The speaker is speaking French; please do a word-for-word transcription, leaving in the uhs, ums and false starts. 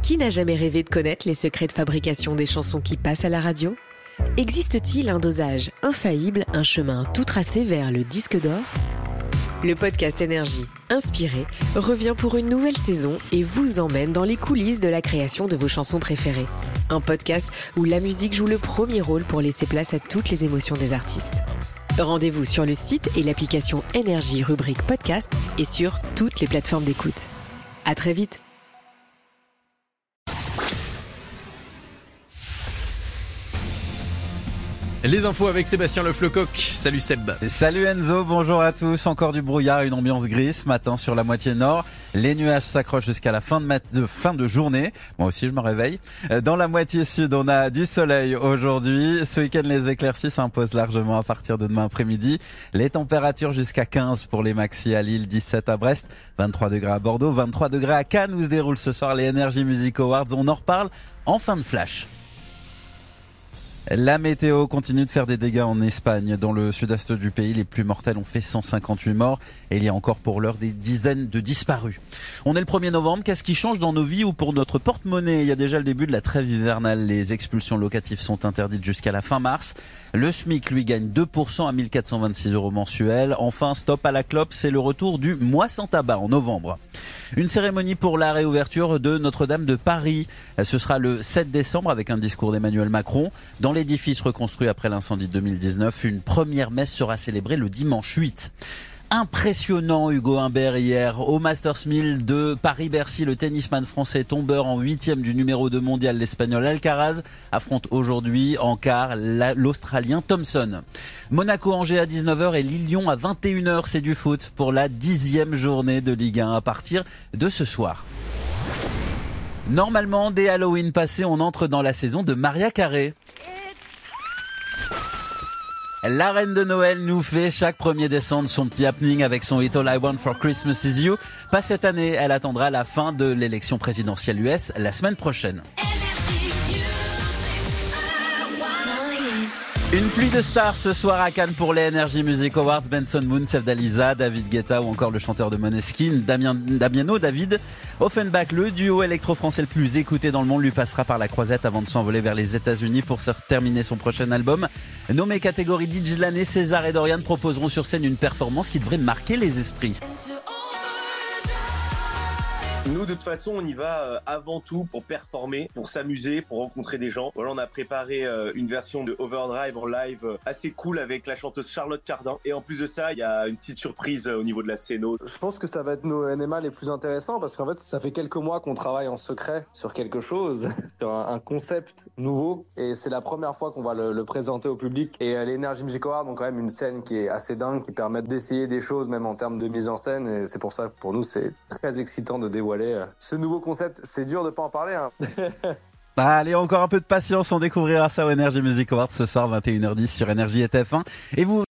Qui n'a jamais rêvé de connaître les secrets de fabrication des chansons qui passent à la radio ? Existe-t-il un dosage infaillible, un chemin tout tracé vers le disque d'or ? Le podcast Énergie, inspiré, revient pour une nouvelle saison et vous emmène dans les coulisses de la création de vos chansons préférées. Un podcast où la musique joue le premier rôle pour laisser place à toutes les émotions des artistes. Rendez-vous sur le site et l'application Énergie rubrique podcast et sur toutes les plateformes d'écoute. À très vite. Les infos avec Sébastien Le Flocoq. Salut Seb. Salut Enzo, bonjour à tous. Encore du brouillard, une ambiance grise ce matin sur la moitié nord. Les nuages s'accrochent jusqu'à la fin de, mat- de fin de journée. Moi aussi je me réveille. Dans la moitié sud, on a du soleil aujourd'hui. Ce week-end, les éclaircies s'imposent largement à partir de demain après-midi. Les températures jusqu'à quinze pour les maxi à Lille, dix-sept à Brest, vingt-trois degrés à Bordeaux, vingt-trois degrés à Cannes où se déroulent ce soir les Energy Music Awards. On en reparle en fin de flash. La météo continue de faire des dégâts en Espagne. Dans le sud-est du pays, les plus mortels ont fait cent cinquante-huit morts et il y a encore pour l'heure des dizaines de disparus. On est le premier novembre, qu'est-ce qui change dans nos vies ou pour notre porte-monnaie ? Il y a déjà le début de la trêve hivernale. Les expulsions locatives sont interdites jusqu'à la fin mars. Le SMIC, lui, gagne deux pour cent à mille quatre cent vingt-six euros mensuels. Enfin, stop à la clope, c'est le retour du mois sans tabac en novembre. Une cérémonie pour la réouverture de Notre-Dame de Paris. Ce sera le sept décembre avec un discours d'Emmanuel Macron. Dans l'édifice reconstruit après l'incendie de deux mille dix-neuf, une première messe sera célébrée le dimanche huit. Impressionnant Hugo Humbert hier au Masters mille de Paris-Bercy. Le tennisman français tombeur en huitième du numéro deux mondial, l'Espagnol Alcaraz, affronte aujourd'hui en quart l'Australien Thompson. Monaco-Angers à dix-neuf heures et Lille-Lyon à vingt et une heures. C'est du foot pour la dixième journée de Ligue un à partir de ce soir. Normalement, dès Halloween passé, on entre dans la saison de Mariah Carey. La reine de Noël nous fait chaque premier décembre son petit happening avec son hit All I Want for Christmas Is You. Pas cette année, elle attendra la fin de l'élection présidentielle U S la semaine prochaine. Une pluie de stars ce soir à Cannes pour les Energy Music Awards. Benson Moon, Sevdaliza, David Guetta ou encore le chanteur de Måneskin, Damien, Damiano David. Offenbach, le duo électro-français le plus écouté dans le monde, lui passera par la croisette avant de s'envoler vers les États-Unis pour terminer son prochain album. Nommé catégorie D J de l'année, César et Dorian proposeront sur scène une performance qui devrait marquer les esprits. Nous, de toute façon, on y va avant tout pour performer, pour s'amuser, pour rencontrer des gens. Voilà, on a préparé une version de Overdrive en live assez cool avec la chanteuse Charlotte Cardin. Et en plus de ça, il y a une petite surprise au niveau de la scéno. Je pense que ça va être nos N M A les plus intéressants parce qu'en fait, ça fait quelques mois qu'on travaille en secret sur quelque chose, sur un, un concept nouveau. Et c'est la première fois qu'on va le, le présenter au public. Et euh, les Energy Music Awards ont quand même une scène qui est assez dingue, qui permet d'essayer des choses, même en termes de mise en scène. Et c'est pour ça que pour nous, c'est très excitant de dévoiler ce nouveau concept. C'est dur de pas en parler, hein. Allez, encore un peu de patience, on découvrira ça au Energy Music Awards ce soir vingt et une heures dix sur Énergie et T F un. Et vous